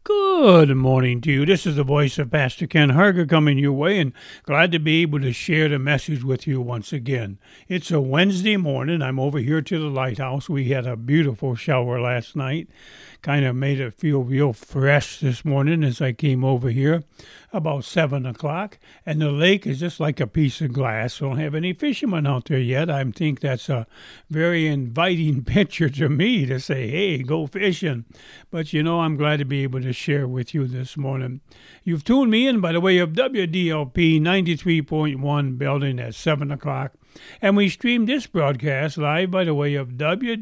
Good morning to you. This is the voice of Pastor Ken Harger coming your way, and glad to be able to share the message with you once again. It's a Wednesday morning. I'm over here to the lighthouse. We had a beautiful shower last night. Kind of made it feel real fresh this morning as I came over here about 7 o'clock. And the lake is just like a piece of glass. We don't have any fishermen out there yet. I think that's a very inviting picture to me to say, hey, go fishing. But I'm glad to be able to share with you this morning. You've tuned me in by the way of WDLP 93.1 building at 7 o'clock. And we stream this broadcast live by the way of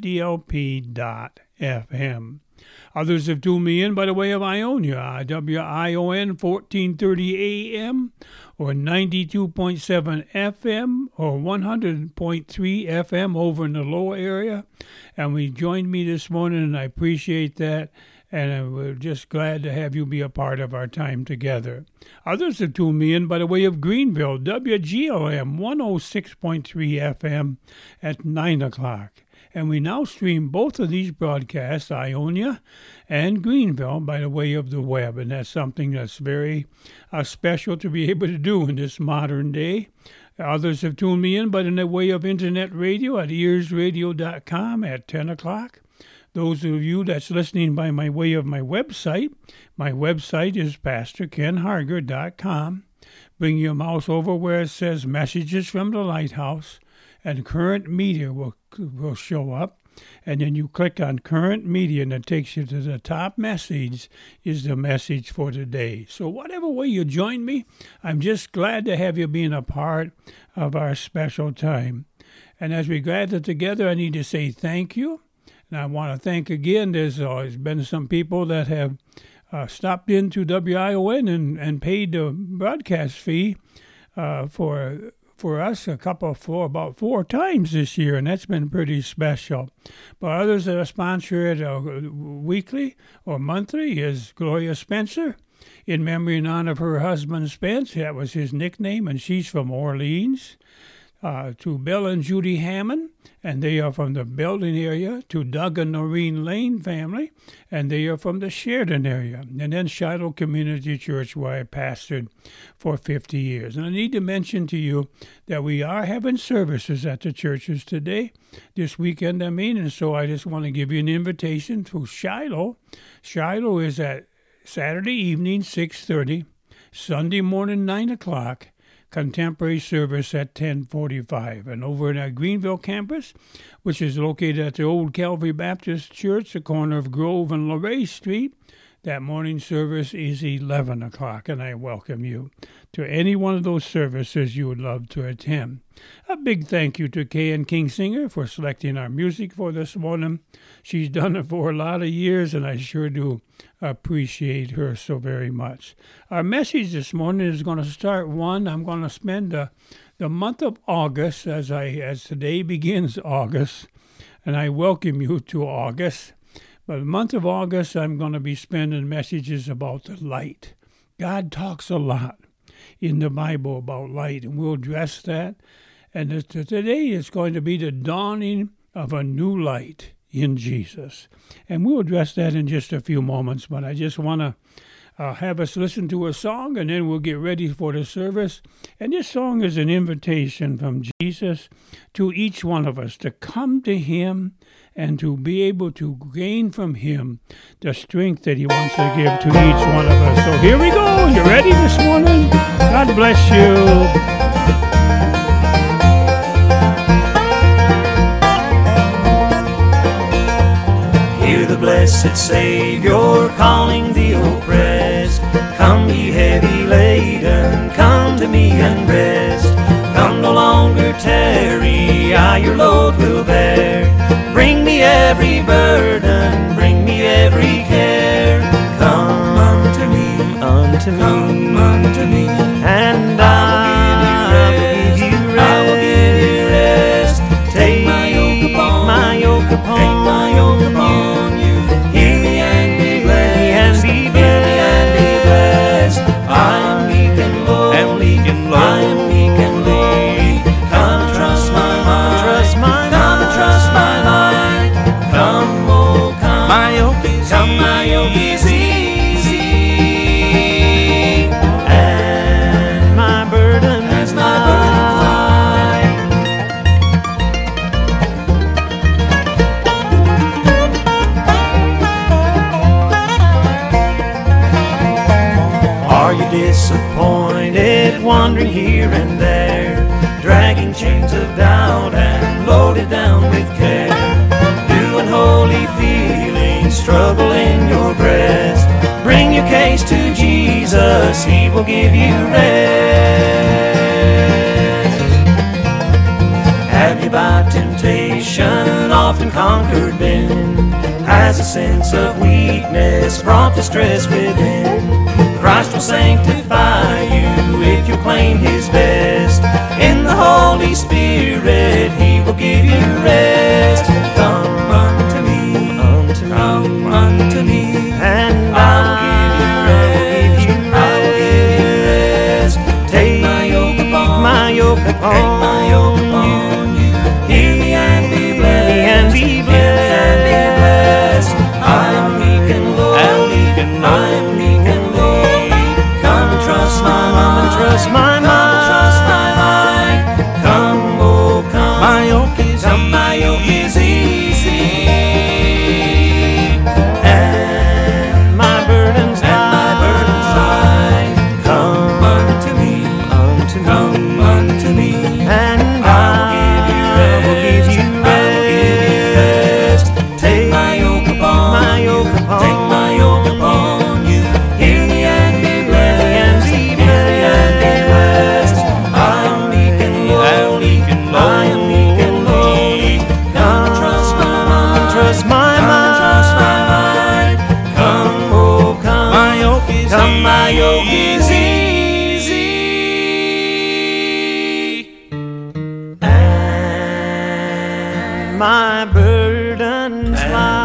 WDLP.FM. Others have tuned me in by the way of Ionia, WION 1430 AM or 92.7 FM or 100.3 FM over in the lower area. And we joined me this morning, and I appreciate that. And we're just glad to have you be a part of our time together. Others have tuned me in by the way of Greenville, WGLM 106.3 FM at 9 o'clock. And we now stream both of these broadcasts, Ionia and Greenville, by the way of the web. And that's something that's very special to be able to do in this modern day. Others have tuned me in by the way of internet radio at earsradio.com at 10 o'clock. Those of you that's listening by my way of my website is PastorKenHarger.com. Bring your mouse over where it says Messages from the Lighthouse, and Current Media will show up. And then you click on Current Media, and it takes you to the top message is the message for today. So whatever way you join me, I'm just glad to have you being a part of our special time. And as we gather together, I need to say thank you. And I want to thank again, there's been some people that have stopped into WION and paid the broadcast fee for us for about 4 times this year, and that's been pretty special. But others that are sponsored weekly or monthly is Gloria Spencer, in memory and honor of her husband Spence. That was his nickname, and she's from Orleans. To Bill and Judy Hammond, and they are from the Belden area, to Doug and Noreen Lane family, and they are from the Sheridan area, and then Shiloh Community Church, where I pastored for 50 years. And I need to mention to you that we are having services at the churches today, this weekend, and so I just want to give you an invitation to Shiloh. Shiloh is at Saturday evening, 6:30, Sunday morning, 9 o'clock, contemporary service at 10:45. And over in our Greenville campus, which is located at the old Calvary Baptist Church, the corner of Grove and LaRae Street, that morning service is 11 o'clock, and I welcome you to any one of those services you would love to attend. A big thank you to Kay Kingsinger for selecting our music for this morning. She's done it for a lot of years, and I sure do appreciate her so very much. Our message this morning is going to start I'm going to spend the month of August, as today begins August, and I welcome you to August. But the month of August, I'm going to be spending messages about the light. God talks a lot in the Bible about light, and we'll address that. And today is going to be the dawning of a new light in Jesus. And we'll address that in just a few moments, but I just want to have us listen to a song, and then we'll get ready for the service. And this song is an invitation from Jesus to each one of us to come to Him and to be able to gain from Him the strength that He wants to give to each one of us. So here we go. You ready this morning? God bless you. Hear the blessed Savior calling the oppressed. Come ye heavy laden, come to me and rest. Come no longer tarry, I your load will bear. Bring me every burden, bring me every care. Come unto me, come unto me, and I will give you rest. I will give you rest. Take my yoke upon you. Hear me and be blessed. Hear me and be blessed. I am weak and low. I am weak and lowly. Come trust my mind. Come trust my mind. Come, oh come. My yoke is easy. disappointed, wandering here and there, dragging chains of doubt and loaded down with care. New unholy feelings struggle in your breast. Bring your case to Jesus, He will give you rest. Have you by temptation often conquered been? Has a sense of weakness brought distress within? Christ will sanctify you if you claim His best. In the Holy Spirit He will give you rest. Come unto me, come unto me, and I will give you rest. I will give you rest. Take my yoke upon you. Hear me and be blessed. I am meek and lowly. I am meek and lowly. Come and trust my mind. Trust my mind. Come, oh come. My yoke is easy, and my burdens light. Come unto me, come unto me, and I will give you rest. Take my yoke upon you. Hear me and be blessed. I am meek and lowly. Come and trust my mind. Come, oh come. My yoke is easy, and my burdens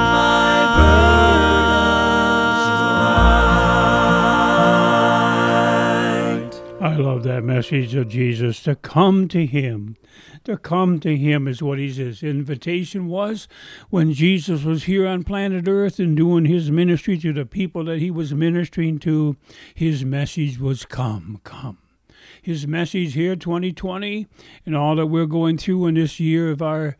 light. I love that message of Jesus, to come to Him. To come to Him is what His invitation was when Jesus was here on planet Earth and doing His ministry to the people that He was ministering to. His message was come. His message here, 2020, and all that we're going through in this year of our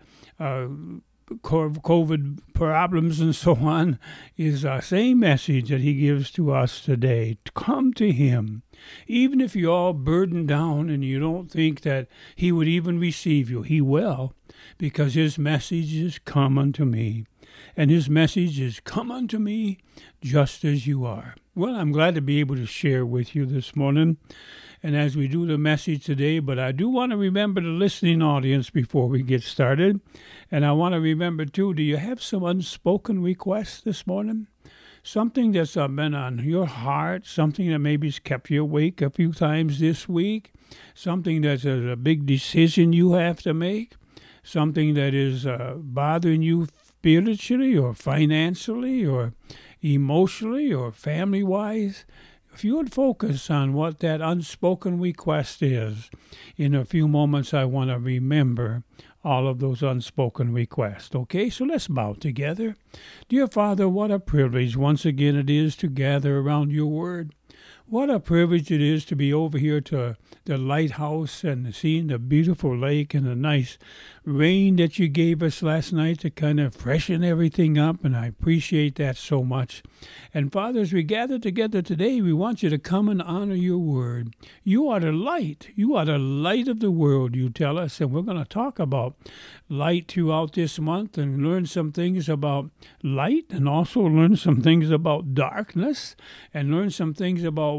COVID problems and so on, is the same message that He gives to us today. Come to Him. Even if you're all burdened down and you don't think that He would even receive you, He will, because His message is come unto me. And His message is come unto me just as you are. Well, I'm glad to be able to share with you this morning, and as we do the message today, but I do want to remember the listening audience before we get started. And I want to remember, too, do you have some unspoken requests this morning? Something that's been on your heart, something that maybe's kept you awake a few times this week, something that's a big decision you have to make, something that is bothering you spiritually or financially or emotionally or family-wise. If you would focus on what that unspoken request is, in a few moments I want to remember all of those unspoken requests. Okay, so let's bow together. Dear Father, what a privilege once again it is to gather around your word. What a privilege it is to be over here to the lighthouse and seeing the beautiful lake and the nice rain that you gave us last night to kind of freshen everything up, and I appreciate that so much. And Father, as we gather together today, we want you to come and honor your word. You are the light. You are the light of the world, you tell us, and we're going to talk about light throughout this month and learn some things about light and also learn some things about darkness and learn some things about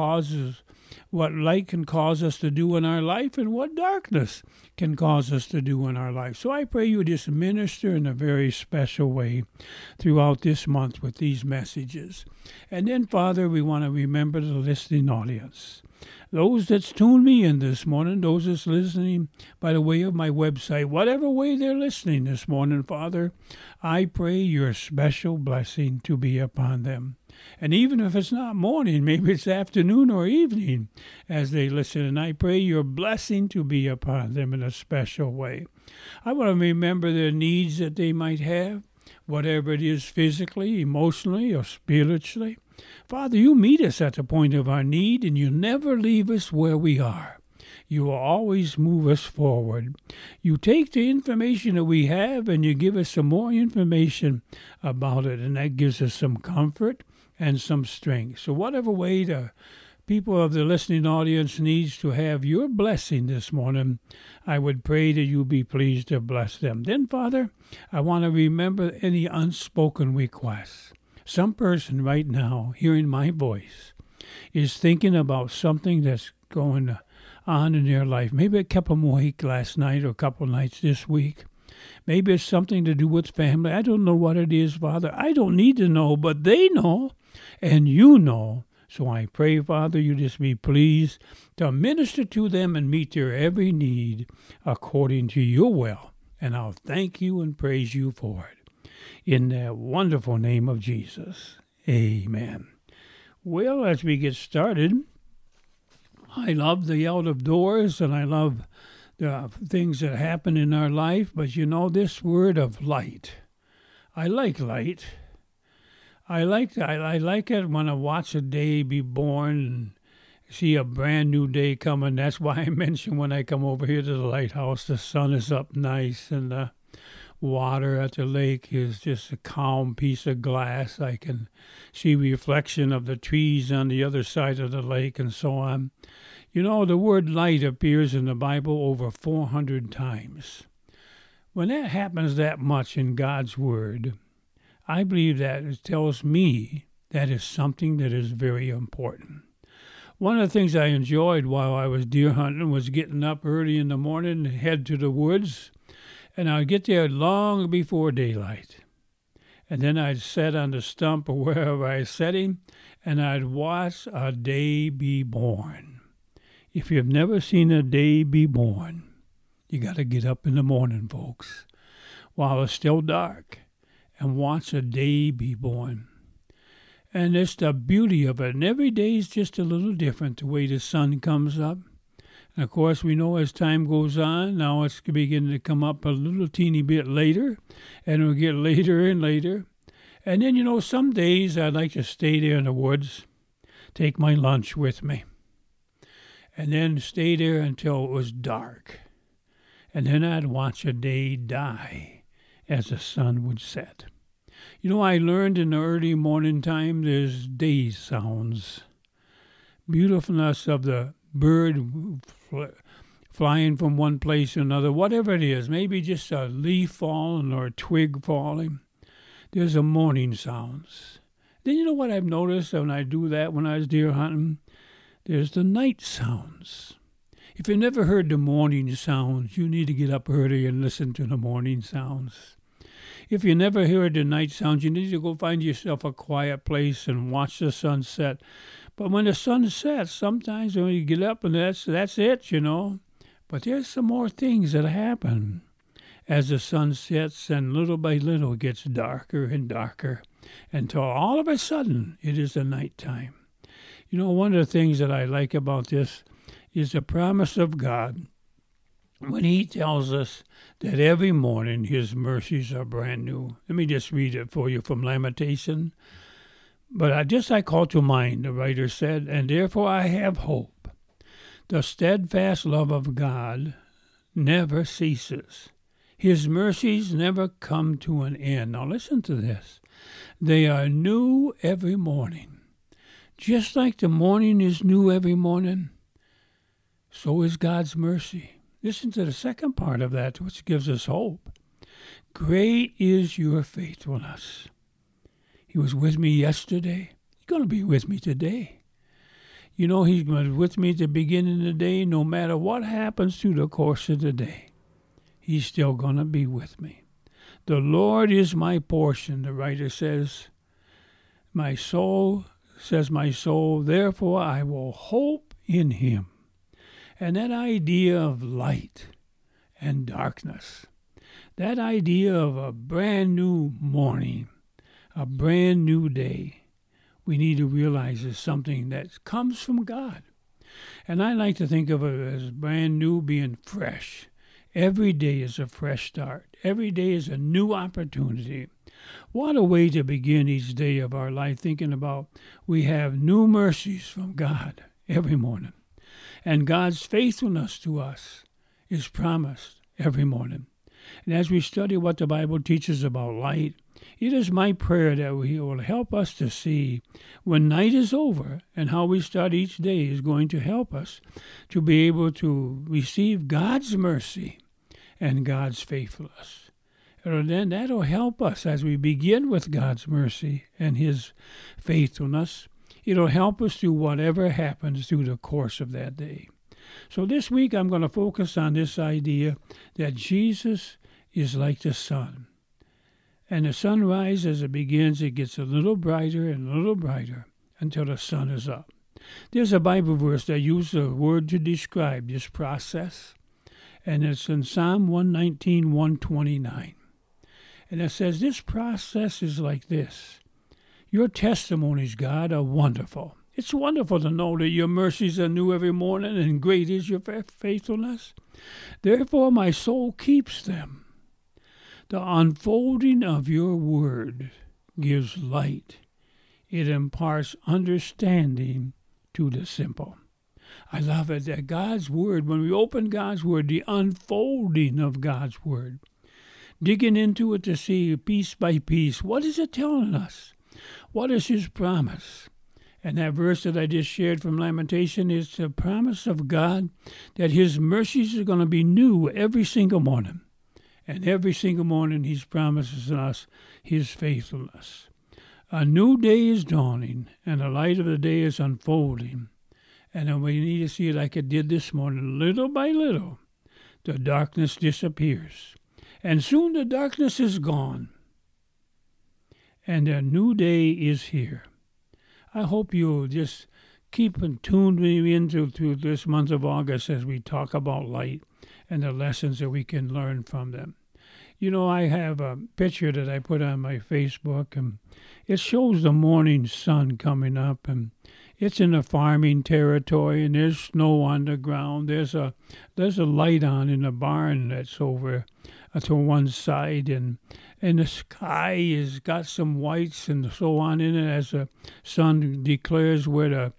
what light can cause us to do in our life and what darkness can cause us to do in our life. So I pray you just minister in a very special way throughout this month with these messages. And then, Father, we want to remember the listening audience. Those that's tuned me in this morning, those that's listening by the way of my website, whatever way they're listening this morning, Father, I pray your special blessing to be upon them. And even if it's not morning, maybe it's afternoon or evening as they listen. And I pray your blessing to be upon them in a special way. I want to remember their needs that they might have, whatever it is physically, emotionally, or spiritually. Father, you meet us at the point of our need, and you never leave us where we are. You will always move us forward. You take the information that we have, and you give us some more information about it, and that gives us some comfort and some strength. So whatever way the people of the listening audience needs to have your blessing this morning, I would pray that you be pleased to bless them. Then, Father, I want to remember any unspoken requests. Some person right now, hearing my voice, is thinking about something that's going on in their life. Maybe it kept them awake last night or a couple nights this week. Maybe it's something to do with family. I don't know what it is, Father. I don't need to know, but they know, and you know. So I pray, Father, you just be pleased to minister to them and meet their every need according to your will. And I'll thank you and praise you for it. In the wonderful name of Jesus, amen. Well, as we get started, I love the out of doors and I love the things that happen in our life. But you know, this word of light, I like light. I like it when I watch a day be born and see a brand new day coming. That's why I mentioned when I come over here to the lighthouse, the sun is up nice and the water at the lake is just a calm piece of glass. I can see reflection of the trees on the other side of the lake and so on. You know, the word light appears in the Bible over 400 times. When that happens that much in God's word, I believe that it tells me that is something that is very important. One of the things I enjoyed while I was deer hunting was getting up early in the morning and head to the woods, and I'd get there long before daylight. And then I'd sit on the stump or wherever I was sitting, and I'd watch a day be born. If you've never seen a day be born, you got to get up in the morning, folks, while it's still dark, and watch a day be born. And it's the beauty of it. And every day is just a little different, the way the sun comes up. And of course, we know as time goes on, now it's beginning to come up a little teeny bit later, and it'll get later and later. And then, you know, some days I'd like to stay there in the woods, take my lunch with me, and then stay there until it was dark. And then I'd watch a day die as the sun would set. You know, I learned in the early morning time there's day sounds. Beautifulness of the bird flying from one place to another, whatever it is, maybe just a leaf falling or a twig falling. There's a morning sounds. Then you know what I've noticed when I do that when I was deer hunting? There's the night sounds. If you never heard the morning sounds, you need to get up early and listen to the morning sounds. If you never heard the night sounds, you need to go find yourself a quiet place and watch the sunset. But when the sun sets, sometimes when you get up and that's it, you know. But there's some more things that happen as the sun sets, and little by little it gets darker and darker until all of a sudden it is the nighttime. You know, one of the things that I like about this is the promise of God when he tells us that every morning his mercies are brand new. Let me just read it for you from Lamentation. But I call to mind, the writer said, and therefore I have hope. The steadfast love of God never ceases. His mercies never come to an end. Now listen to this. They are new every morning. Just like the morning is new every morning, so is God's mercy. Listen to the second part of that, which gives us hope. Great is your faithfulness. He was with me yesterday. He's going to be with me today. You know, he's been with me at the beginning of the day. No matter what happens through the course of the day, he's still going to be with me. The Lord is my portion, the writer says. My soul, therefore I will hope in him. And that idea of light and darkness, that idea of a brand new morning, a brand new day, we need to realize is something that comes from God. And I like to think of it as brand new being fresh. Every day is a fresh start. Every day is a new opportunity. What a way to begin each day of our life, thinking about we have new mercies from God every morning. And God's faithfulness to us is promised every morning. And as we study what the Bible teaches about light, It is my prayer that He will help us to see when night is over, and how we start each day is going to help us to be able to receive God's mercy and God's faithfulness. And then that'll help us as we begin with God's mercy and His faithfulness. It'll help us through whatever happens through the course of that day. So this week I'm going to focus on this idea that Jesus is like the sun. And the sunrise, as it begins, it gets a little brighter and a little brighter until the sun is up. There's a Bible verse that uses a word to describe this process, and it's in Psalm 119, 129. And it says, this process is like this. Your testimonies, God, are wonderful. It's wonderful to know that your mercies are new every morning, and great is your faithfulness. Therefore my soul keeps them. The unfolding of your word gives light. It imparts understanding to the simple. I love it that God's word, when we open God's word, the unfolding of God's word, digging into it to see piece by piece, what is it telling us? What is His promise? And that verse that I just shared from Lamentation is the promise of God that His mercies are going to be new every single morning. And every single morning He promises us His faithfulness. A new day is dawning, and the light of the day is unfolding. And then we need to see it like it did this morning. Little by little, the darkness disappears. And soon the darkness is gone. And a new day is here. I hope you'll just keep tuned me into this month of August as we talk about light and the lessons that we can learn from them. You know, I have a picture that I put on my Facebook, and it shows the morning sun coming up, and it's in a farming territory, and there's snow on the ground. There's a light on in the barn that's over to one side, and the sky has got some whites and so on in it as the sun declares where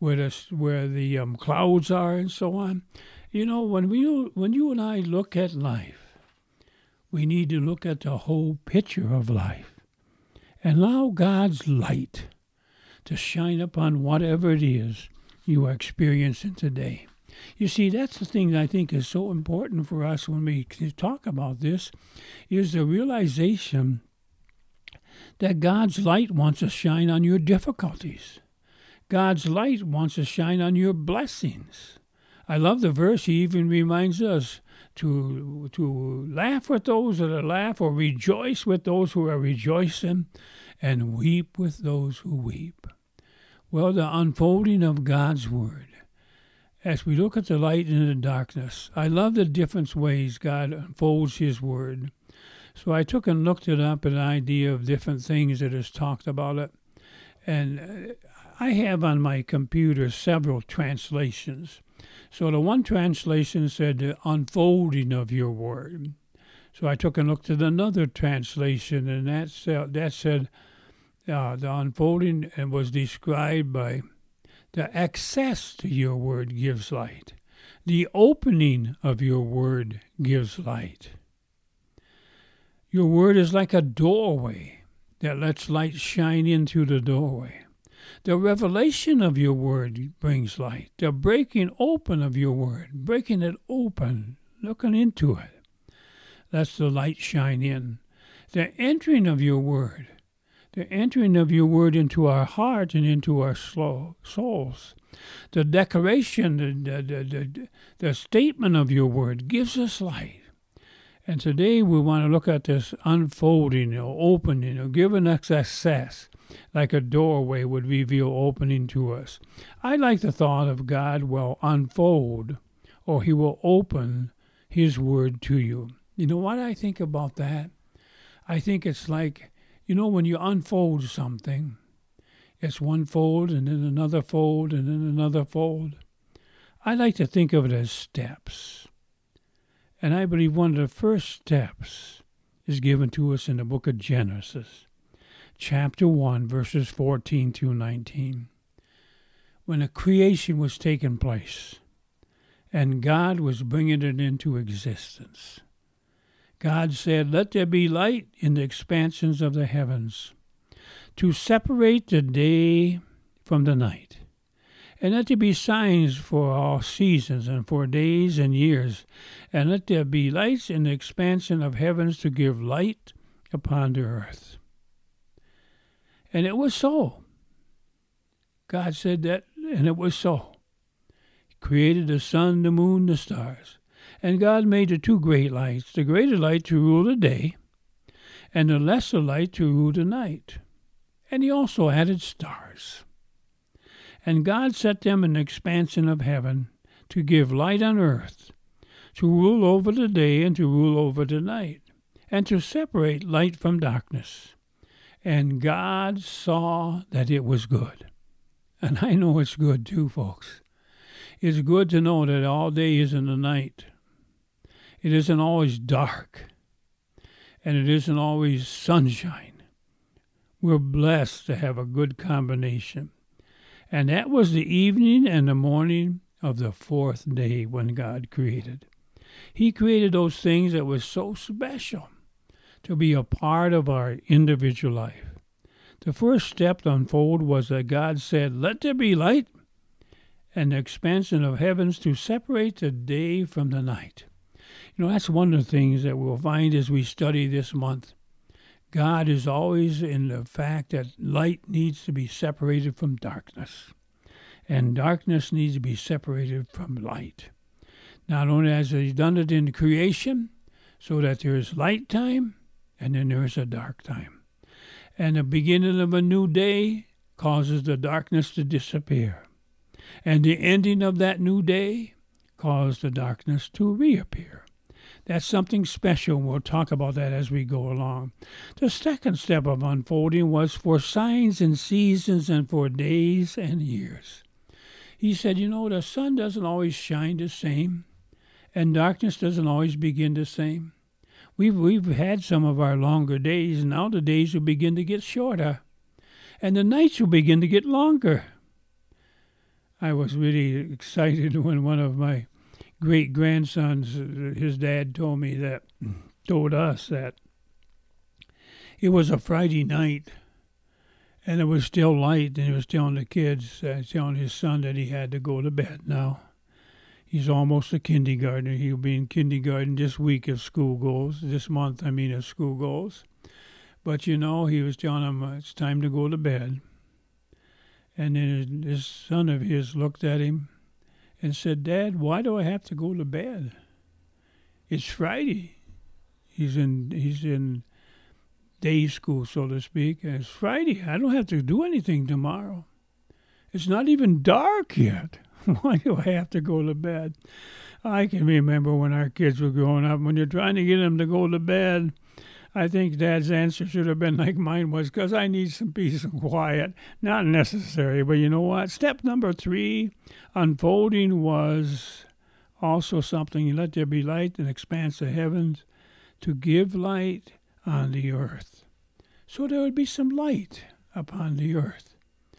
the clouds are and so on. You know, when you and I look at life, we need to look at the whole picture of life and allow God's light to shine upon whatever it is you are experiencing today. You see, that's the thing that I think is so important for us when we talk about this, is the realization that God's light wants to shine on your difficulties. God's light wants to shine on your blessings. I love the verse. He even reminds us to laugh with those that are laugh, or rejoice with those who are rejoicing, and weep with those who weep. Well, the unfolding of God's word, as we look at the light and the darkness, I love the different ways God unfolds His word. So I took and looked it up, an idea of different things that is talked about it. And I have on my computer several translations. So the one translation said the unfolding of your word. So I took and looked at another translation, and that said the unfolding and was described by the access to your word gives light. The opening of your word gives light. Your word is like a doorway that lets light shine in through the doorway. The revelation of your word brings light. The breaking open of your word, breaking it open, looking into it, lets the light shine in. The entering of your word into our heart and into our souls. The declaration, the statement of your word gives us light. And today we want to look at this unfolding or opening or giving us access, like a doorway would reveal opening to us. I like the thought of God will unfold, or He will open His word to you. You know what I think about that? I think it's like, when you unfold something, it's one fold and then another fold and then another fold. I like to think of it as steps. And I believe one of the first steps is given to us in the book of Genesis, chapter 1, verses 14 through 19. When a creation was taking place and God was bringing it into existence, God said, "Let there be light in the expansions of the heavens, to separate the day from the night, and let there be signs for all seasons and for days and years, and let there be lights in the expansion of heavens to give light upon the earth." And it was so. God said that, and it was so. He created the sun, the moon, the stars. And God made the two great lights, the greater light to rule the day, and the lesser light to rule the night. And he also added stars. And God set them in the expansion of heaven to give light on earth, to rule over the day and to rule over the night, and to separate light from darkness. And God saw that it was good. And I know it's good too, folks. It's good to know that all day isn't the night. It isn't always dark, and it isn't always sunshine. We're blessed to have a good combination. And that was the evening and the morning of the fourth day when God created. He created those things that were so special to be a part of our individual life. The first step to unfold was that God said, "Let there be light," and the expansion of heavens to separate the day from the night. You know, that's one of the things that we'll find as we study this month. God is always in the fact that light needs to be separated from darkness, and darkness needs to be separated from light. Not only has he done it in creation, so that there is light time, and then there is a dark time. And the beginning of a new day causes the darkness to disappear. And the ending of that new day causes the darkness to reappear. That's something special, and we'll talk about that as we go along. The second step of unfolding was for signs and seasons and for days and years. He said, you know, the sun doesn't always shine the same, and darkness doesn't always begin the same. We've had some of our longer days, and now the days will begin to get shorter, and the nights will begin to get longer. I was really excited when one of my great-grandsons, his dad told us that it was a Friday night, and it was still light, and he was telling the kids, telling his son that he had to go to bed now. He's almost a kindergartner. He'll be in kindergarten this week if school goes, this month, if school goes. But, you know, he was telling him it's time to go to bed. And then this son of his looked at him and said, "Dad, why do I have to go to bed? It's Friday." He's in day school, so to speak. And it's Friday. I don't have to do anything tomorrow. It's not even dark yet. Why do I have to go to bed? I can remember when our kids were growing up, when you're trying to get them to go to bed, I think Dad's answer should have been like mine was, because I need some peace and quiet. Not necessary, but you know what? Step number 3, unfolding, was also something. Let there be light and expanse of heavens to give light on the earth. So there would be some light upon the earth.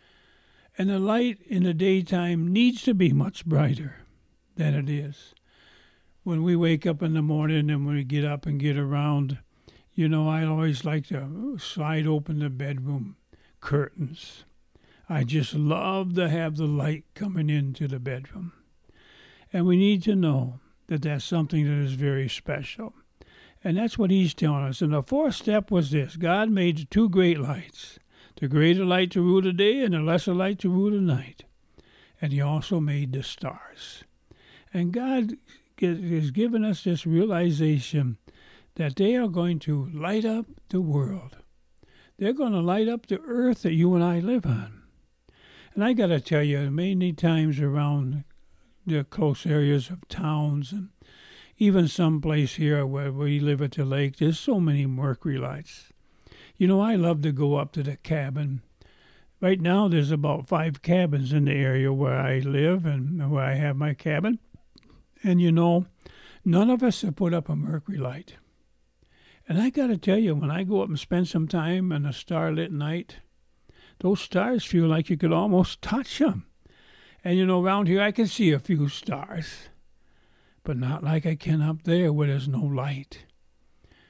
And the light in the daytime needs to be much brighter than it is. When we wake up in the morning and when we get up and get around, you know, I always like to slide open the bedroom curtains. I just love to have the light coming into the bedroom. And we need to know that that's something that is very special. And that's what he's telling us. And the fourth step was this. God made the two great lights, the greater light to rule the day and the lesser light to rule the night. And he also made the stars. And God has given us this realization that they are going to light up the world. They're going to light up the earth that you and I live on. And I got to tell you, many times around the close areas of towns and even someplace here where we live at the lake, there's so many mercury lights. You know, I love to go up to the cabin. Right now, there's about 5 cabins in the area where I live and where I have my cabin. And, you know, none of us have put up a mercury light. And I got to tell you, when I go up and spend some time on a starlit night, those stars feel like you could almost touch them. And, you know, around here I can see a few stars, but not like I can up there where there's no light.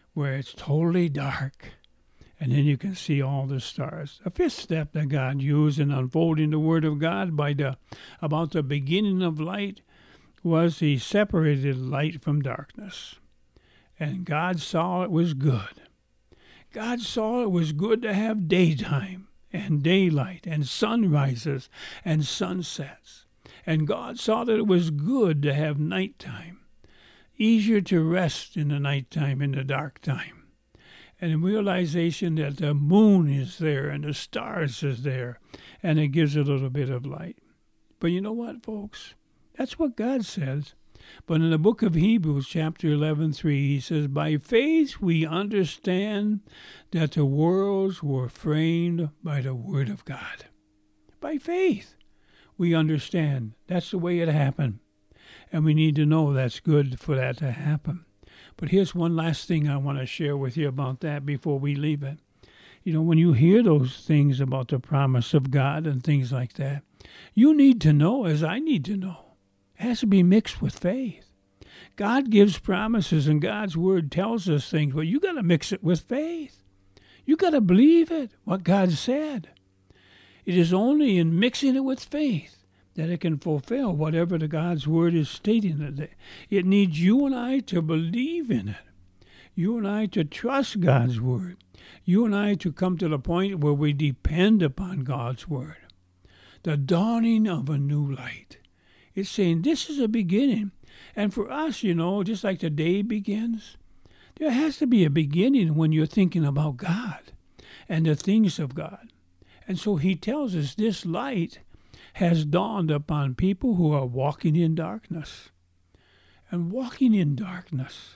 where it's totally dark. And then you can see all the stars. The fifth step that God used in unfolding the Word of God about the beginning of light was He separated light from darkness. And God saw it was good. God saw it was good to have daytime and daylight and sunrises and sunsets. And God saw that it was good to have nighttime. Easier to rest in the nighttime, in the dark time. And the realization that the moon is there and the stars is there, and it gives a little bit of light. But you know what, folks? That's what God says. But in the book of Hebrews, chapter 11:3, He says, by faith we understand that the worlds were framed by the Word of God. By faith we understand. That's the way it happened. And we need to know that's good for that to happen. But here's one last thing I want to share with you about that before we leave it. You know, when you hear those things about the promise of God and things like that, you need to know, as I need to know, it has to be mixed with faith. God gives promises and God's Word tells us things, but you got to mix it with faith. You got to believe it, what God said. It is only in mixing it with faith that it can fulfill whatever the God's Word is stating. It needs you and I to believe in it. You and I to trust God's Word. You and I to come to the point where we depend upon God's Word. The dawning of a new light. It's saying this is a beginning. And for us, you know, just like the day begins, there has to be a beginning when you're thinking about God and the things of God. And so He tells us this light has dawned upon people who are walking in darkness. And walking in darkness.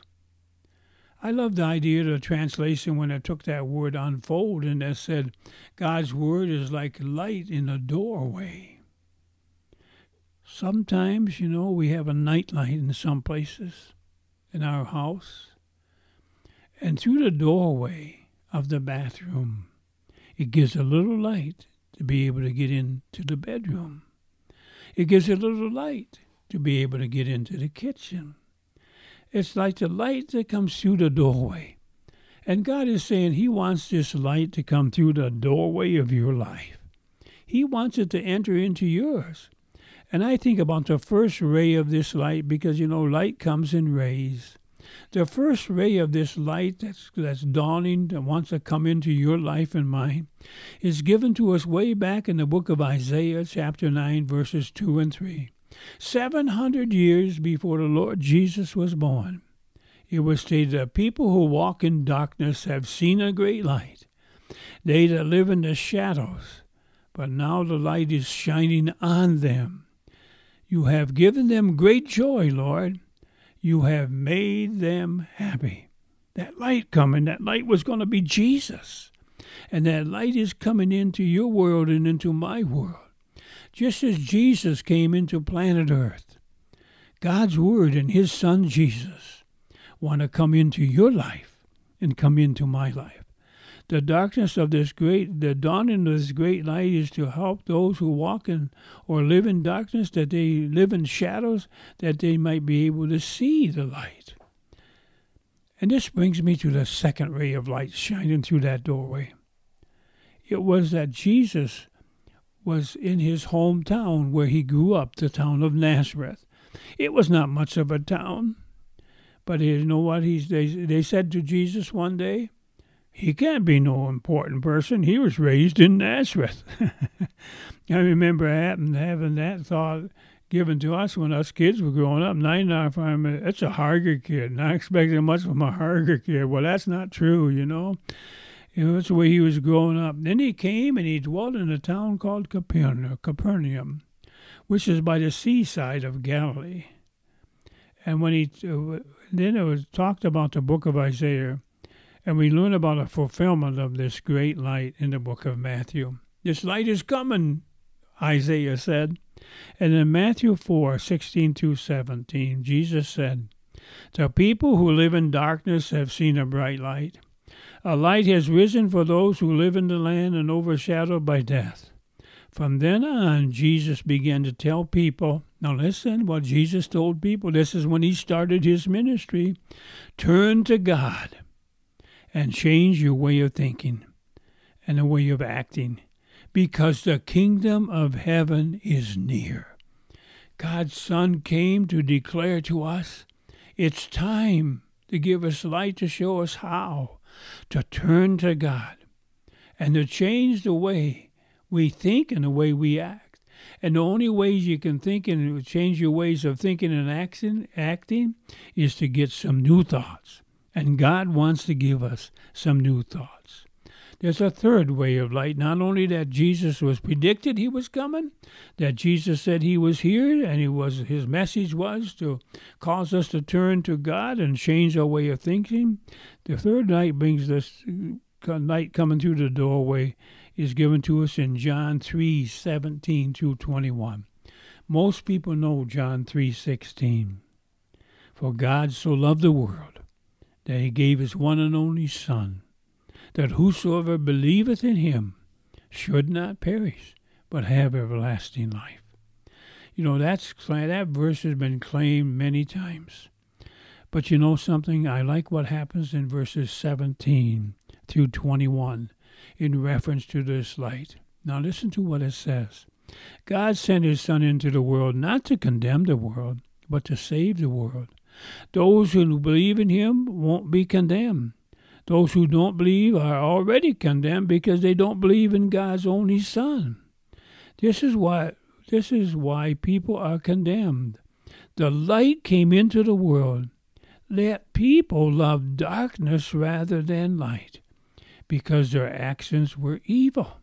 I love the idea of the translation when it took that word unfold and it said, God's Word is like light in a doorway. Sometimes, you know, we have a night light in some places in our house. And through the doorway of the bathroom, it gives a little light to be able to get into the bedroom. It gives a little light to be able to get into the kitchen. It's like the light that comes through the doorway. And God is saying He wants this light to come through the doorway of your life. He wants it to enter into yours. And I think about the first ray of this light because, you know, light comes in rays. The first ray of this light that's dawning, that wants to come into your life and mine, is given to us way back in the book of Isaiah, chapter 9, verses 2 and 3. 700 years before the Lord Jesus was born, it was stated that people who walk in darkness have seen a great light. They that live in the shadows, but now the light is shining on them. You have given them great joy, Lord. You have made them happy. That light coming, that light was going to be Jesus. And that light is coming into your world and into my world. Just as Jesus came into planet Earth, God's Word and His Son Jesus want to come into your life and come into my life. The darkness of the dawning of this great light is to help those who walk in or live in darkness, that they live in shadows, that they might be able to see the light. And this brings me to the second ray of light shining through that doorway. It was that Jesus was in His hometown where He grew up, the town of Nazareth. It was not much of a town, but you know what? They said to Jesus one day, He can't be no important person. He was raised in Nazareth. I remember having that thought given to us when us kids were growing up. That's a Harger kid. Not expecting much from a Harger kid. Well, that's not true, you know. That's the way he was growing up. Then he came and he dwelt in a town called Capernaum, which is by the seaside of Galilee. And then it was talked about the book of Isaiah. And we learn about a fulfillment of this great light in the book of Matthew. This light is coming, Isaiah said. And in Matthew 4:16-17, Jesus said, the people who live in darkness have seen a bright light. A light has risen for those who live in the land and overshadowed by death. From then on, Jesus began to tell people, now listen what Jesus told people. This is when He started His ministry. Turn to God. and change your way of thinking and the way of acting, because the kingdom of heaven is near. God's Son came to declare to us it's time to give us light to show us how to turn to God and to change the way we think and the way we act. And the only ways you can think and change your ways of thinking and acting is to get some new thoughts. And God wants to give us some new thoughts. There's a third way of light. Not only that Jesus was predicted he was coming, that Jesus said he was here, and his message was to cause us to turn to God and change our way of thinking. The third light brings this light coming through the doorway is given to us in John 3:17-21. Most people know John 3:16. For God so loved the world that he gave his one and only Son, that whosoever believeth in him should not perish, but have everlasting life. You know, that verse has been claimed many times. But you know something? I like what happens in verses 17-21 in reference to this light. Now listen to what it says. God sent his Son into the world not to condemn the world, but to save the world. Those who believe in him won't be condemned. Those who don't believe are already condemned because they don't believe in God's only Son. This is why people are condemned. The light came into the world. Let people love darkness rather than light, because their actions were evil.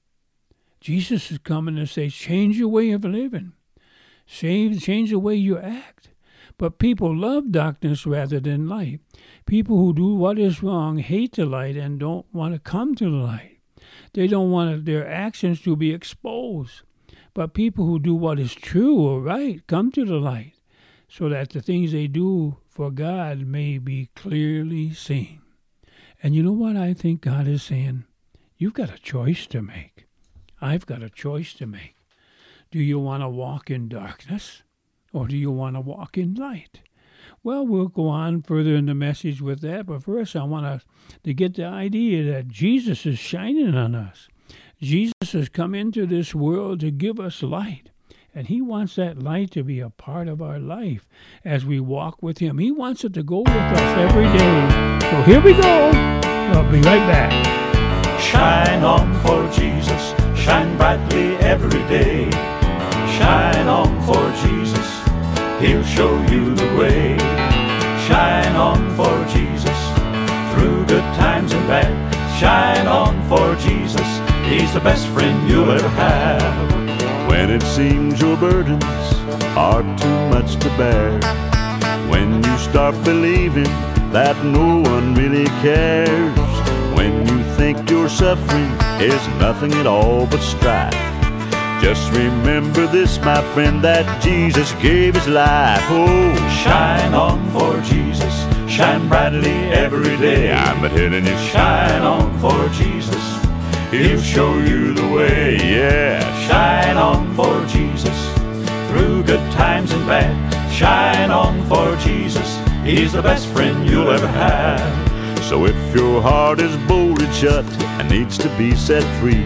Jesus is coming to say, change your way of living. Change the way you act. But people love darkness rather than light. People who do what is wrong hate the light and don't want to come to the light. They don't want their actions to be exposed. But people who do what is true or right come to the light, so that the things they do for God may be clearly seen. And you know what I think God is saying? You've got a choice to make. I've got a choice to make. Do you want to walk in darkness, or do you want to walk in light? Well, we'll go on further in the message with that, but first I want us to get the idea that Jesus is shining on us. Jesus has come into this world to give us light, and he wants that light to be a part of our life as we walk with him. He wants it to go with us every day. So here we go. I'll be right back. Shine on for Jesus, shine brightly every day. Shine on for Jesus, he'll show you the way. Shine on for Jesus, through good times and bad. Shine on for Jesus, he's the best friend you'll ever have. When it seems your burdens are too much to bear, when you start believing that no one really cares, when you think your suffering is nothing at all but strife, just remember this, my friend, that Jesus gave his life. Oh, shine on for Jesus, shine brightly every day. I'm telling you, shine on for Jesus, he'll show you the way. Yeah, shine on for Jesus, through good times and bad. Shine on for Jesus, he's the best friend you'll ever have. So if your heart is bolted shut and needs to be set free,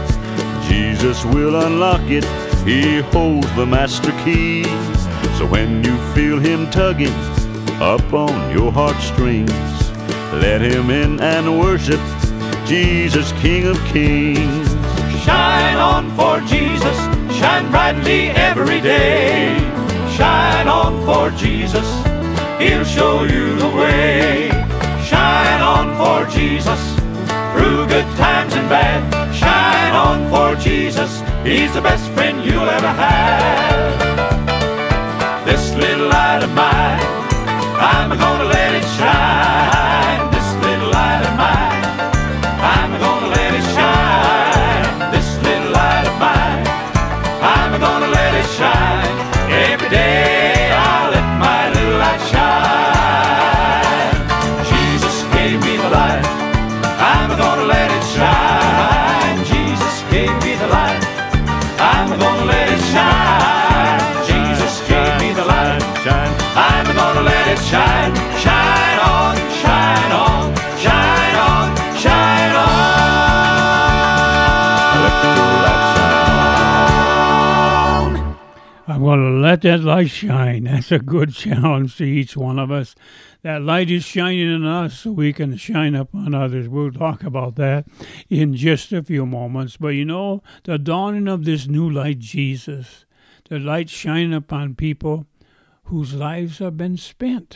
Jesus will unlock it, he holds the master key. So when you feel him tugging up on your heartstrings, let him in and worship Jesus, King of Kings. Shine on for Jesus, shine brightly every day. Shine on for Jesus, he'll show you the way. Shine on for Jesus, through good times and bad. Shine on for Jesus, he's the best friend you'll ever have. This little light of mine, I'm gonna let it shine. This little light of mine, I'm gonna let it shine. This little light of mine, I'm gonna let it shine. Every day I'll let my little light shine. Jesus gave me the light, I'm gonna let it shine. Jesus gave me the light, I'm gonna let it shine. I'm going to let that light shine. That's a good challenge to each one of us. That light is shining in us so we can shine upon others. We'll talk about that in just a few moments. But you know, the dawning of this new light, Jesus, the light shining upon people whose lives have been spent.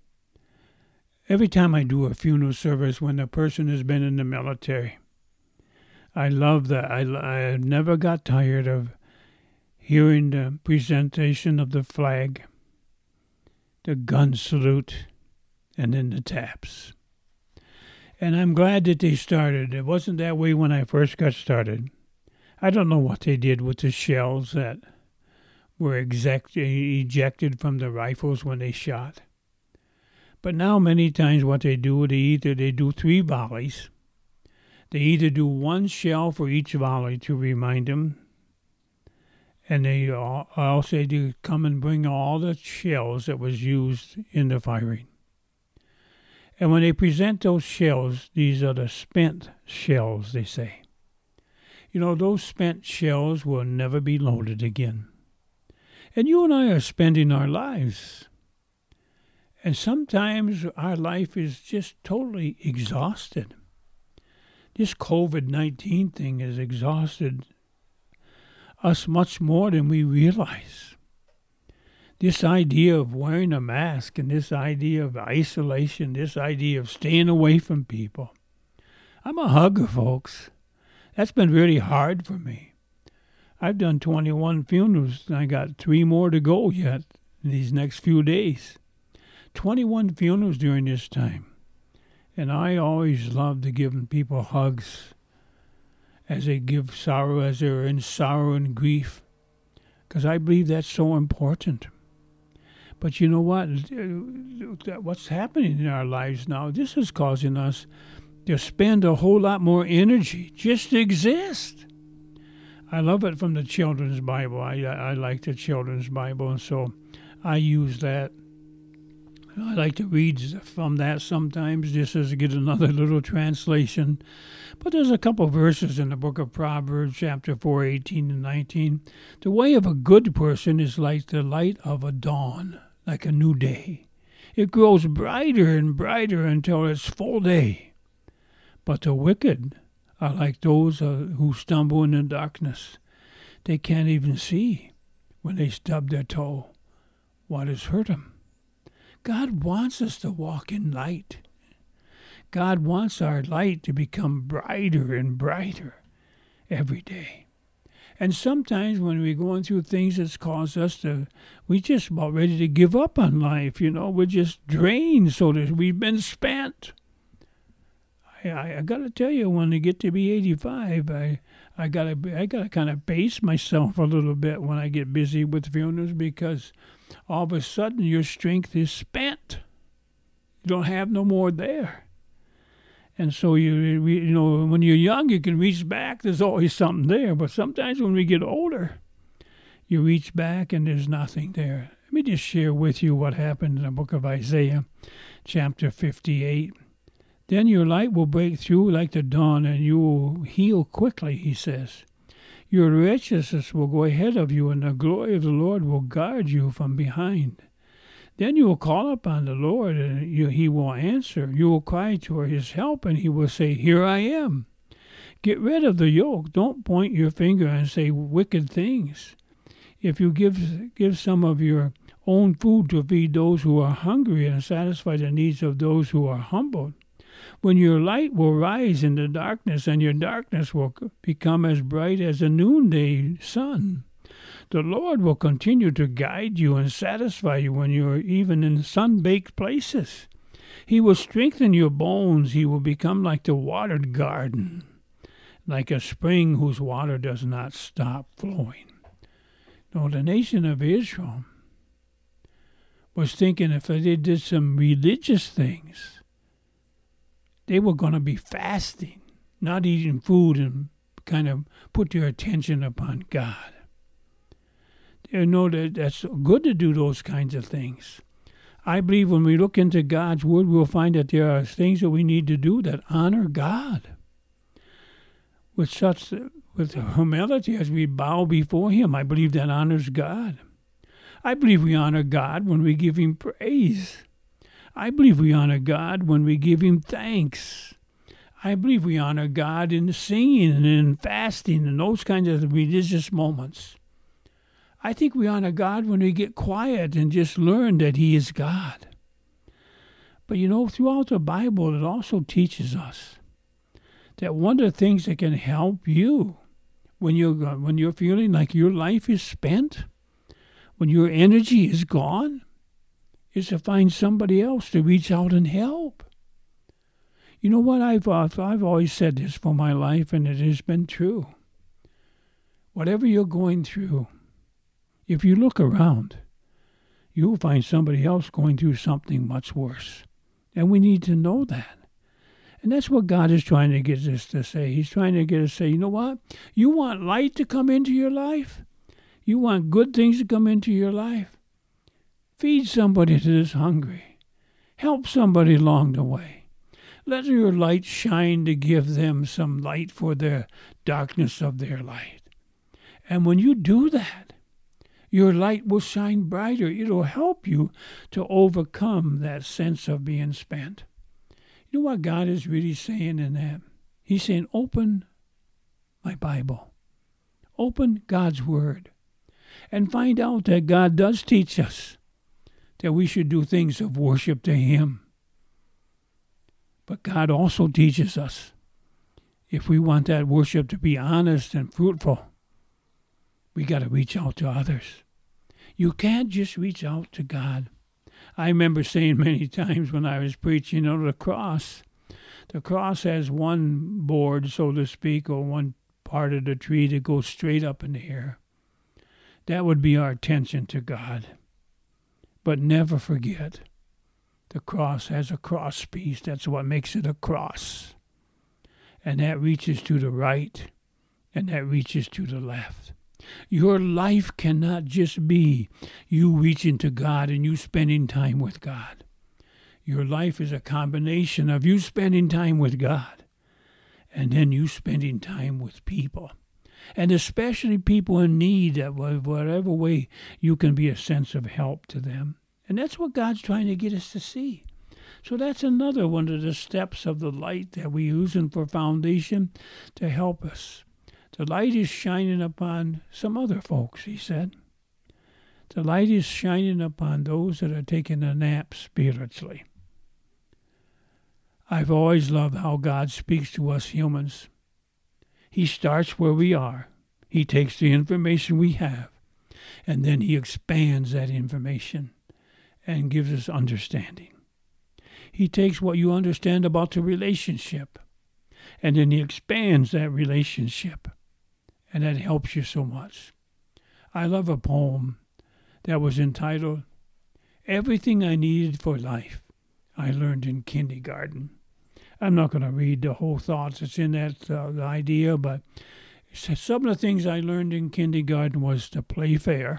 Every time I do a funeral service when a person has been in the military, I love that. I never got tired of hearing the presentation of the flag, the gun salute, and then the taps. And I'm glad that they started. It wasn't that way when I first got started. I don't know what they did with the shells that were ejected from the rifles when they shot. But now many times what they do, they do 3 volleys. They either do 1 shell for each volley to remind them, and they also do come and bring all the shells that was used in the firing. And when they present those shells, these are the spent shells, they say. You know, those spent shells will never be loaded again. And you and I are spending our lives. And sometimes our life is just totally exhausted. This COVID-19 thing has exhausted us much more than we realize. This idea of wearing a mask and this idea of isolation, this idea of staying away from people. I'm a hugger, folks. That's been really hard for me. I've done 21 funerals, and I got 3 more to go yet in these next few days. 21 funerals during this time. And I always love to give people hugs as they give sorrow, as they're in sorrow and grief, because I believe that's so important. But you know what? What's happening in our lives now, this is causing us to spend a whole lot more energy just to exist. I love it from the Children's Bible. I like the Children's Bible, and so I use that. I like to read from that sometimes just as to get another little translation. But there's a couple verses in the book of Proverbs, chapter 4, 18 and 19. The way of a good person is like the light of a dawn, like a new day. It grows brighter and brighter until it's full day. But the wicked are like those who stumble in the darkness. They can't even see when they stub their toe what has hurt them. God wants us to walk in light. God wants our light to become brighter and brighter every day. And sometimes when we're going through things that's caused us we're just about ready to give up on life, you know. We're just drained so that we've been spent. I got to tell you, when I get to be 85, I gotta kind of pace myself a little bit when I get busy with funerals, because all of a sudden your strength is spent. You don't have no more there. And so you know, when you're young, you can reach back. There's always something there. But sometimes when we get older, you reach back and there's nothing there. Let me just share with you what happened in the book of Isaiah, chapter 58. Then your light will break through like the dawn, and you will heal quickly, he says. Your righteousness will go ahead of you, and the glory of the Lord will guard you from behind. Then you will call upon the Lord, and he will answer. You will cry to his help, and he will say, Here I am. Get rid of the yoke. Don't point your finger and say wicked things. If you give some of your own food to feed those who are hungry and satisfy the needs of those who are humbled, when your light will rise in the darkness, and your darkness will become as bright as the noonday sun. The Lord will continue to guide you and satisfy you when you are even in sun-baked places. He will strengthen your bones. He will become like the watered garden, like a spring whose water does not stop flowing. No, the nation of Israel was thinking if they did some religious things, they were going to be fasting, not eating food, and kind of put their attention upon God. They know that that's good to do those kinds of things. I believe when we look into God's Word, we'll find that there are things that we need to do that honor God. With humility as we bow before Him, I believe that honors God. I believe we honor God when we give him praise. I believe we honor God when we give him thanks. I believe we honor God in singing and in fasting and those kinds of religious moments. I think we honor God when we get quiet and just learn that he is God. But throughout the Bible, it also teaches us that one of the things that can help you when you're feeling like your life is spent, when your energy is gone, is to find somebody else to reach out and help. You know what? I've always said this for my life, and it has been true. Whatever you're going through, if you look around, you'll find somebody else going through something much worse. And we need to know that. And that's what God is trying to get us to say. He's trying to get us to say, you know what? You want light to come into your life? You want good things to come into your life? Feed somebody that is hungry. Help somebody along the way. Let your light shine to give them some light for their darkness of their life. And when you do that, your light will shine brighter. It'll help you to overcome that sense of being spent. You know what God is really saying in that? He's saying, open my Bible. Open God's Word. And find out that God does teach us that we should do things of worship to him. But God also teaches us, if we want that worship to be honest and fruitful, we got to reach out to others. You can't just reach out to God. I remember saying many times when I was preaching on the cross has one board, so to speak, or one part of the tree that goes straight up in the air. That would be our attention to God. But never forget, the cross has a cross piece. That's what makes it a cross. And that reaches to the right, and that reaches to the left. Your life cannot just be you reaching to God and you spending time with God. Your life is a combination of you spending time with God and then you spending time with people. And especially people in need, whatever way you can be a sense of help to them. And that's what God's trying to get us to see. So that's another one of the steps of the light that we're using for foundation to help us. The light is shining upon some other folks, he said. The light is shining upon those that are taking a nap spiritually. I've always loved how God speaks to us humans. He starts where we are. He takes the information we have, and then he expands that information and gives us understanding. He takes what you understand about the relationship, and then he expands that relationship, and that helps you so much. I love a poem that was entitled, Everything I Needed for Life, I Learned in Kindergarten. I'm not going to read the whole thoughts that's in that the idea, but some of the things I learned in kindergarten was to play fair,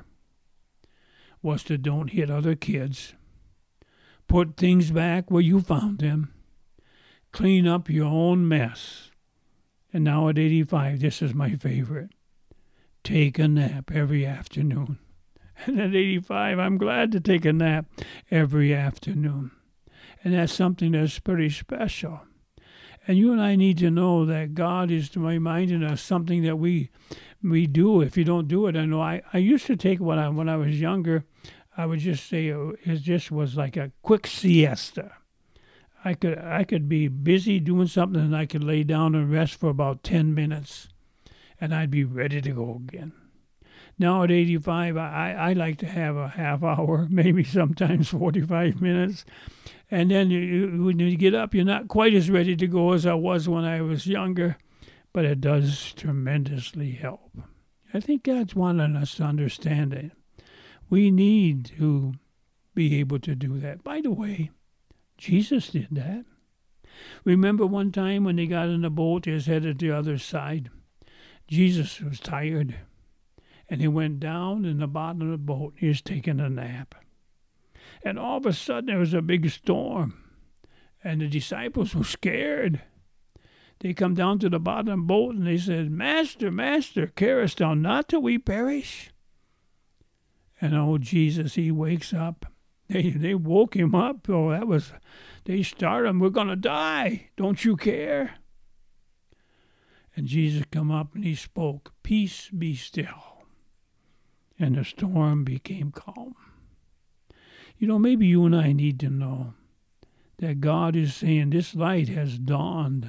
was to don't hit other kids, put things back where you found them, clean up your own mess. And now at 85, this is my favorite. Take a nap every afternoon. And at 85, I'm glad to take a nap every afternoon. And that's something that's pretty special. And you and I need to know that God is reminding us something that we do. If you don't do it, I know I used to take when I was younger, I would just say it just was like a quick siesta. I could be busy doing something and I could lay down and rest for about 10 minutes and I'd be ready to go again. Now at 85, I like to have a half hour, maybe sometimes 45 minutes. And then when you get up, you're not quite as ready to go as I was when I was younger, but it does tremendously help. I think God's wanting us to understand it. We need to be able to do that. By the way, Jesus did that. Remember one time when they got in the boat, he was headed to the other side. Jesus was tired, and he went down in the bottom of the boat. He was taking a nap. And all of a sudden, there was a big storm, and the disciples were scared. They come down to the bottom of the boat, and they said, Master, Master, carest thou not that we perish? And old Jesus, he wakes up. They woke him up. Oh, they started him. We're going to die. Don't you care? And Jesus come up and he spoke, peace be still. And the storm became calm. Maybe you and I need to know that God is saying this light has dawned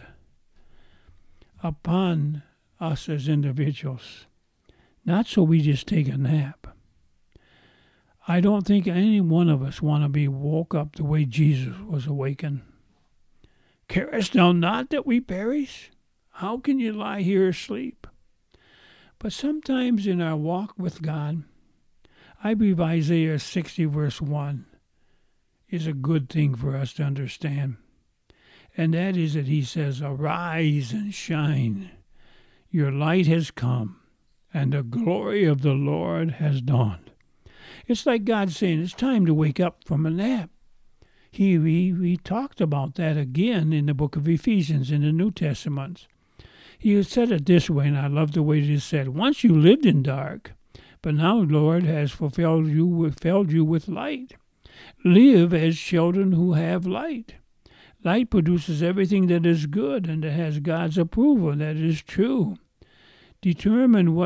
upon us as individuals. Not so we just take a nap. I don't think any one of us want to be woke up the way Jesus was awakened. Carest thou not that we perish? How can you lie here asleep? But sometimes in our walk with God, I believe Isaiah 60 verse 1 is a good thing for us to understand. And that is that he says, arise and shine. Your light has come, and the glory of the Lord has dawned. It's like God saying it's time to wake up from a nap. We talked about that again in the book of Ephesians in the New Testament. He said it this way, and I love the way it is said. Once you lived in dark, but now the Lord has filled you with light. Live as children who have light. Light produces everything that is good and that has God's approval, that is true. Determine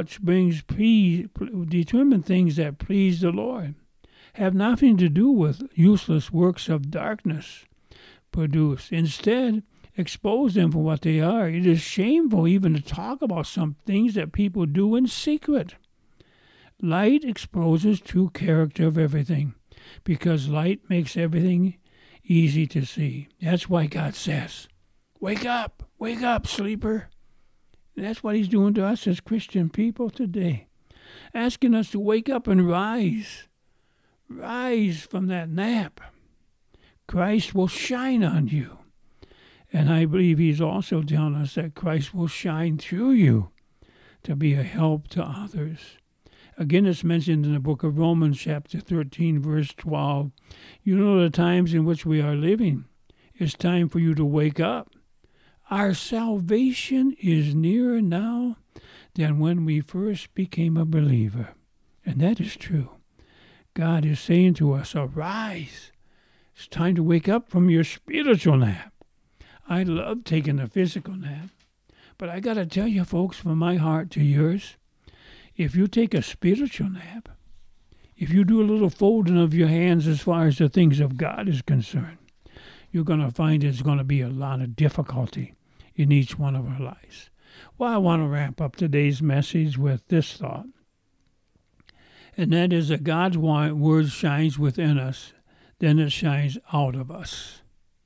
things that please the Lord. Have nothing to do with useless works of darkness produced. Instead, expose them for what they are. It is shameful even to talk about some things that people do in secret. Light exposes true character of everything, because light makes everything easy to see. That's why God says, wake up, sleeper. And that's what he's doing to us as Christian people today, asking us to wake up and rise from that nap. Christ will shine on you. And I believe he's also telling us that Christ will shine through you to be a help to others. Again, it's mentioned in the book of Romans, chapter 13, verse 12. You know the times in which we are living. It's time for you to wake up. Our salvation is nearer now than when we first became a believer. And that is true. God is saying to us, arise. It's time to wake up from your spiritual nap. I love taking a physical nap. But I got to tell you, folks, from my heart to yours, if you take a spiritual nap, if you do a little folding of your hands as far as the things of God is concerned, you're going to find there's going to be a lot of difficulty in each one of our lives. Well, I want to wrap up today's message with this thought, and that is that God's word shines within us, then it shines out of us.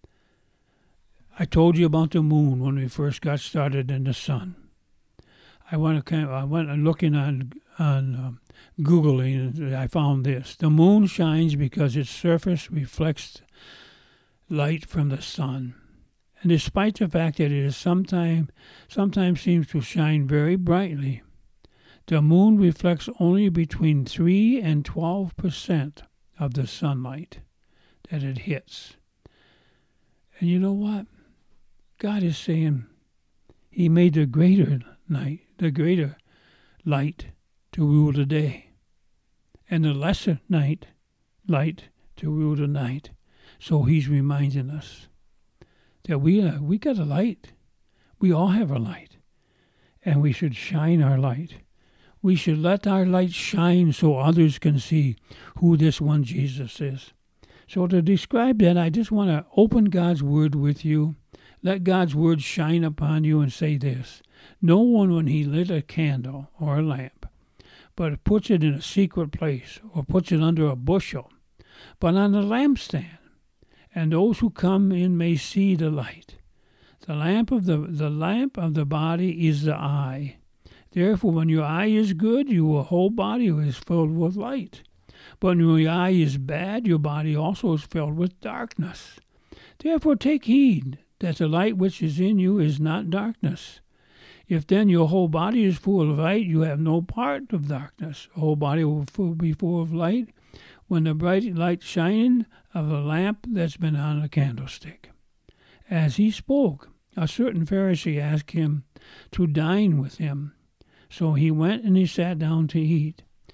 I told you about the moon when we first got started in the sun. I went looking on Googling, and I found this. The moon shines because its surface reflects light from the sun. And despite the fact that it is sometimes seems to shine very brightly, the moon reflects only between 3 and 12% of the sunlight that it hits. And you know what? God is saying he made the greater light to rule the day, and the lesser light to rule the night. So he's reminding us that we got a light. We all have a light, and we should shine our light. We should let our light shine so others can see who this one Jesus is. So to describe that, I just want to open God's word with you. Let God's word shine upon you and say this. No one, when he lit a candle or a lamp, but puts it in a secret place or puts it under a bushel, but on a lampstand, and those who come in may see the light. The lamp of the body is the eye. Therefore, when your eye is good, your whole body is filled with light. But when your eye is bad, your body also is filled with darkness. Therefore, take heed that the light which is in you is not darkness. If then your whole body is full of light, you have no part of darkness. The whole body will be full of light when the bright light shining of a lamp that's been on a candlestick. As he spoke, a certain Pharisee asked him to dine with him. So he went and he sat down to eat.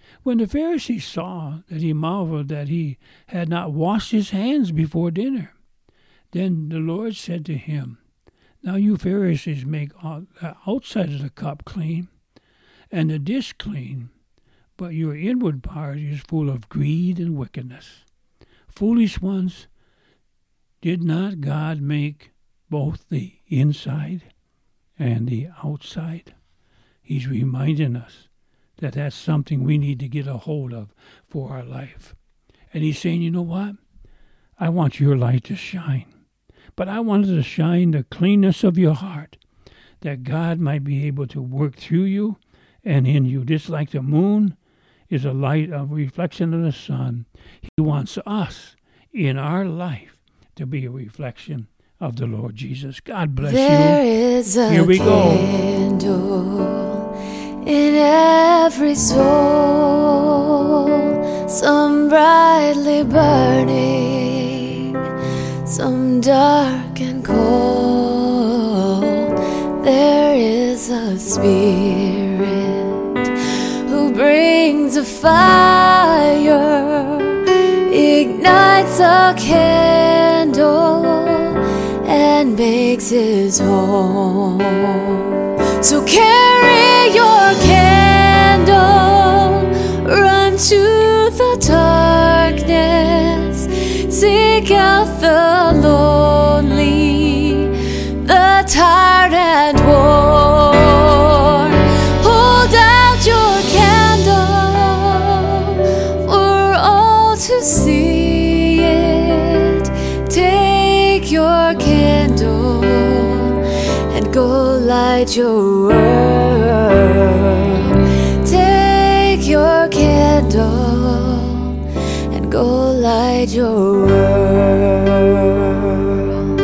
When the Pharisees saw that, he marveled that he had not washed his hands before dinner. Then the Lord said to him, Now you Pharisees make the outside of the cup clean, and the dish clean, but your inward part is full of greed and wickedness. Foolish ones, did not God make both the inside and the outside? He's reminding us that that's something we need to get a hold of for our life. And he's saying, you know what? I want your light to shine. But I wanted to shine the cleanness of your heart, that God might be able to work through you and in you. Just like the moon is a light, a reflection of the sun. He wants us in our life to be a reflection of the Lord Jesus. God bless There you. is a Here we go. candle in every soul, some brightly burning, some dark and cold. There is a spirit who brings a fire, ignites a candle, and makes his home. So carry your candle, run to the darkness, seek out the lonely, the tired and worn. Hold out your candle for all to see it. Take your candle and go light your world. Take your candle and go light your world.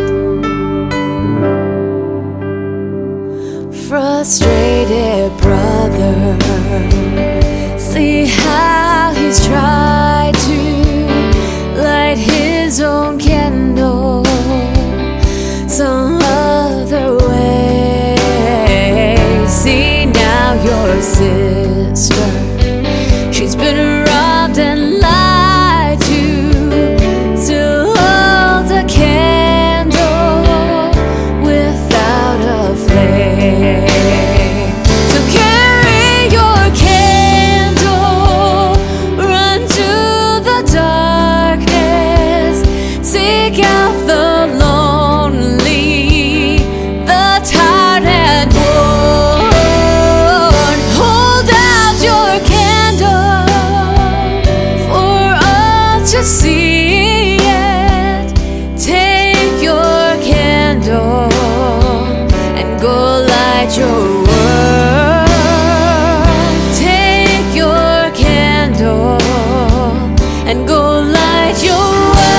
Frustrated brother, see how he's tried to light his own candle some other way. See now your sister, she's been robbed and lied to, still holds a candle without a flame. So carry your candle, run to the darkness, seek out the lonely, the tired and worn. Hold out your candle for all to see it. Take your candle and go light your world. Take your candle and go light your world.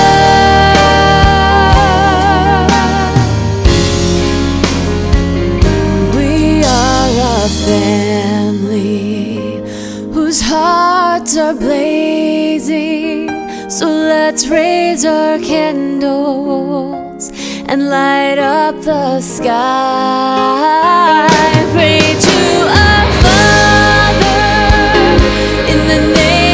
We are a family whose hearts are blazing, so let's raise our candles and light up the sky. Pray to our Father in the name